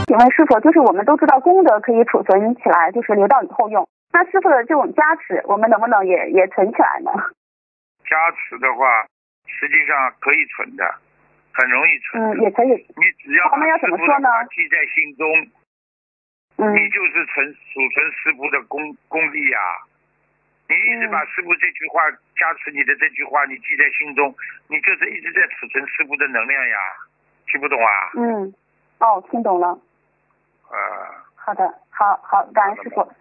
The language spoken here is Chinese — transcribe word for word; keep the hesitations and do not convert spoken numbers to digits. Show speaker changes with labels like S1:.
S1: 请问师傅，就是我们都知道功德可以储存起来，就是留到以后用。那师傅的这种加持，我们能不能也也存起来呢？
S2: 加持的话，实际上可以存的，很容易存的。
S1: 嗯，也可以。
S2: 你只要
S1: 我们要怎么说呢？
S2: 记在心中，
S1: 嗯，
S2: 你就是存储存师傅的功功力呀、啊。你一直把师傅这句话加持你的这句话，你记在心中，你就是一直在储存师傅的能量呀。听不懂啊？
S1: 嗯，哦，听懂了。
S2: 呃。
S1: 好的，好好，感恩师傅。